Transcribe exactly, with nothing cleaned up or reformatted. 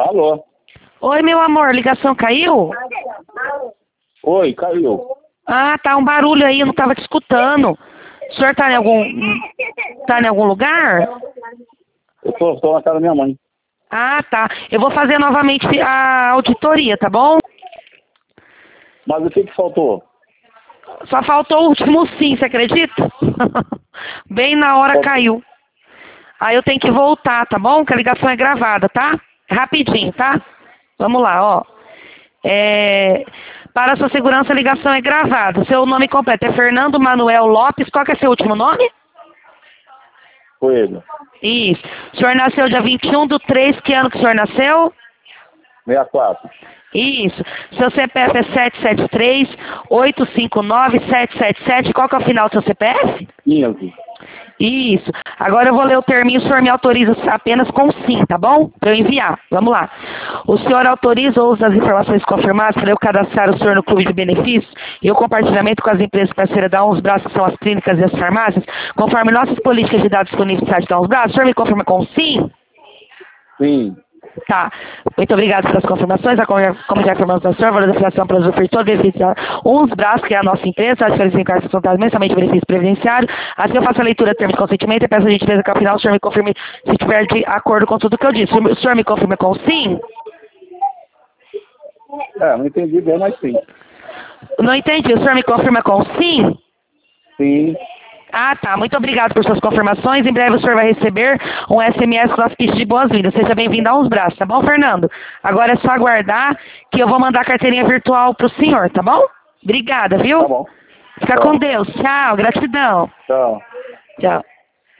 Alô? Oi, meu amor, ligação caiu? Oi, caiu. Ah, tá um barulho aí, eu não tava te escutando. O senhor tá em algum... tá em algum lugar? Eu tô, tô na casa da minha mãe. Ah, tá. Eu vou fazer novamente a auditoria, tá bom? Mas o que que faltou? Só faltou o último sim, você acredita? Bem na hora caiu. Aí eu tenho que voltar, tá bom? Que a ligação é gravada, tá? Rapidinho, tá? Vamos lá, ó. É... Para a sua segurança, a ligação é gravada. Seu nome completo é Fernando Manuel Lopes. Qual que é seu último nome? Coelho. Isso. O senhor nasceu dia vinte e um do três, que ano que o senhor nasceu? sessenta e quatro. Isso. Seu C P F é sete sete três, oito cinco nove, sete sete sete. Qual que é o final do seu C P F? quinze. Isso. Agora eu vou ler o terminho, o senhor me autoriza apenas com sim, tá bom? Para eu enviar. Vamos lá. O senhor autoriza ou usa as informações confirmadas para eu cadastrar o senhor no clube de benefícios e o compartilhamento com as empresas parceiras da Uns Braços, que são as clínicas e as farmácias, conforme nossas políticas de dados disponíveis no site da Uns Braços? O senhor me confirma com sim? Sim. Tá. Muito obrigado pelas confirmações. A como como já informamos ao senhor, valor da filiação para usufruir todo benefício Uns Braços, que é a nossa empresa, as férias em cartas contadas mensalmente benefício previdenciário. Assim eu faço a leitura do termo de consentimento e peço a gentileza que ao final o senhor me confirme se estiver de acordo com tudo que eu disse. O senhor me confirma com sim? É, não entendi bem, mas sim. Não entendi. O senhor me confirma com sim? Sim. Ah, tá. Muito obrigado por suas confirmações. Em breve o senhor vai receber um S M S com as pistas de boas-vindas. Seja bem-vindo a Uns Braços, tá bom, Fernando? Agora é só aguardar que eu vou mandar a carteirinha virtual pro senhor, tá bom? Obrigada, viu? Tá bom. Fica Tchau. com Deus. Tchau. Gratidão. Tchau. Tchau.